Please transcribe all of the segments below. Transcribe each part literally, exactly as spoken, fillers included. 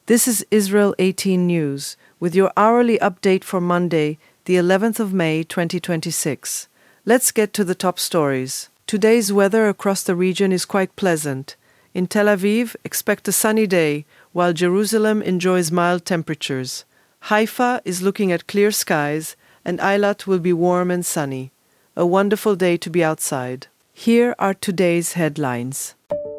This is Israel eighteen News, with your hourly update for Monday, the eleventh of May, twenty twenty-six. Let's get to the top stories. Today's weather across the region is quite pleasant. In Tel Aviv, expect a sunny day, while Jerusalem enjoys mild temperatures. Haifa is looking at clear skies, and Eilat will be warm and sunny. A wonderful day to be outside. Here are today's headlines.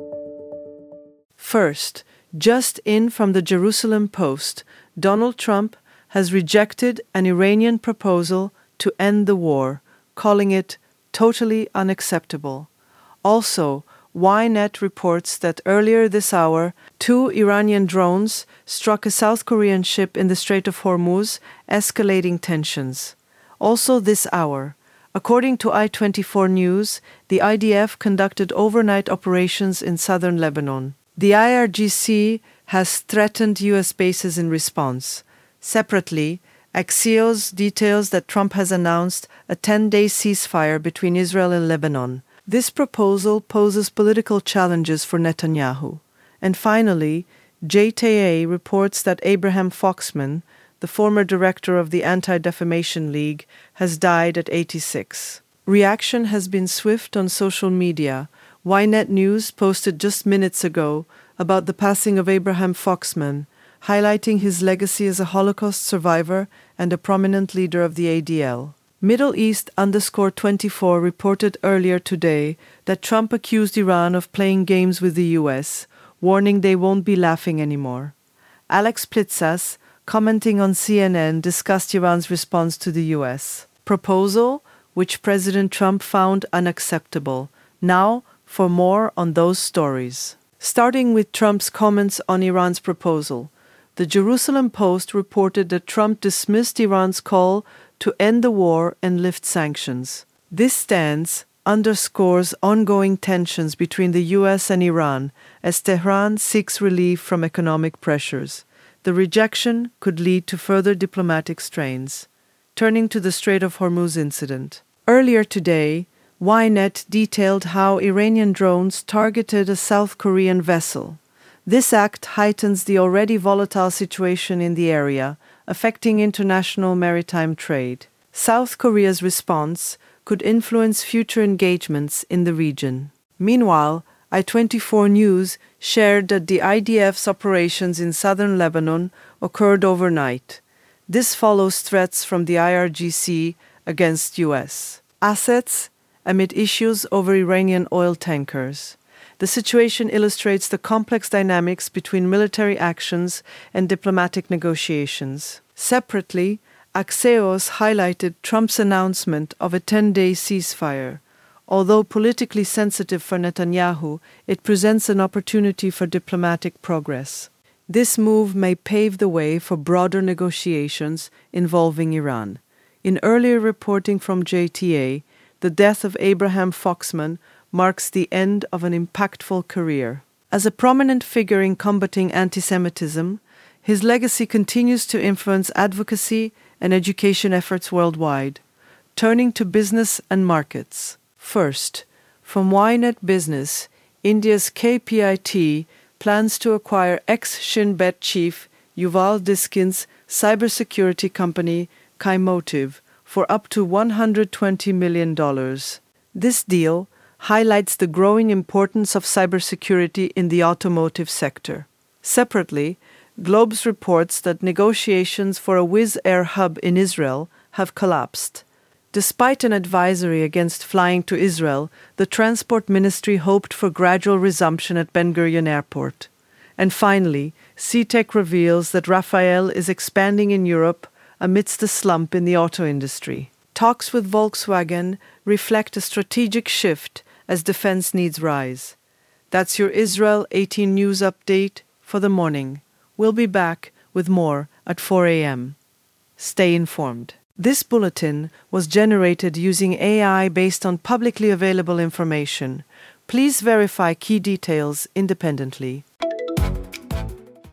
First, just in from the Jerusalem Post, Donald Trump has rejected an Iranian proposal to end the war, calling it totally unacceptable. Also, Ynet reports that earlier this hour, two Iranian drones struck a South Korean ship in the Strait of Hormuz, escalating tensions. Also this hour, according to I twenty-four News, the I D F conducted overnight operations in southern Lebanon. The I R G C has threatened U S bases in response. Separately, Axios details that Trump has announced a ten-day ceasefire between Israel and Lebanon. This proposal poses political challenges for Netanyahu. And finally, J T A reports that Abraham Foxman, the former director of the Anti-Defamation League, has died at eighty-six. Reaction has been swift on social media. Ynet News posted just minutes ago about the passing of Abraham Foxman, highlighting his legacy as a Holocaust survivor and a prominent leader of the A D L. Middle East underscore twenty-four reported earlier today that Trump accused Iran of playing games with the U S, warning they won't be laughing anymore. Alex Plitzas, commenting on C N N, discussed Iran's response to the U S proposal, which President Trump found unacceptable. Now, for more on those stories. Starting with Trump's comments on Iran's proposal, the Jerusalem Post reported that Trump dismissed Iran's call to end the war and lift sanctions. This stance underscores ongoing tensions between the U S and Iran as Tehran seeks relief from economic pressures. The rejection could lead to further diplomatic strains. Turning to the Strait of Hormuz incident. Earlier today, Ynet detailed how Iranian drones targeted a South Korean vessel. This act heightens the already volatile situation in the area, affecting international maritime trade. South Korea's response could influence future engagements in the region. Meanwhile, I twenty-four News shared that the I D F's operations in southern Lebanon occurred overnight. This follows threats from the I R G C against U S assets amid issues over Iranian oil tankers. The situation illustrates the complex dynamics between military actions and diplomatic negotiations. Separately, Axios highlighted Trump's announcement of a ten-day ceasefire. Although politically sensitive for Netanyahu, it presents an opportunity for diplomatic progress. This move may pave the way for broader negotiations involving Iran. In earlier reporting from J T A, the death of Abraham Foxman marks the end of an impactful career. As a prominent figure in combating anti-Semitism, his legacy continues to influence advocacy and education efforts worldwide. Turning to business and markets. First, from Ynet Business, India's K P I T plans to acquire ex-Shin Bet chief Yuval Diskin's cybersecurity company Kimotiv for up to one hundred twenty million dollars. This deal highlights the growing importance of cybersecurity in the automotive sector. Separately, Globes reports that negotiations for a Wizz Air hub in Israel have collapsed. Despite an advisory against flying to Israel, the Transport Ministry hoped for gradual resumption at Ben Gurion Airport. And finally, C TEC reveals that Rafael is expanding in Europe amidst the slump in the auto industry. Talks with Volkswagen reflect a strategic shift as defense needs rise. That's your Israel eighteen News update for the morning. We'll be back with more at four a.m. Stay informed. This bulletin was generated using A I based on publicly available information. Please verify key details independently.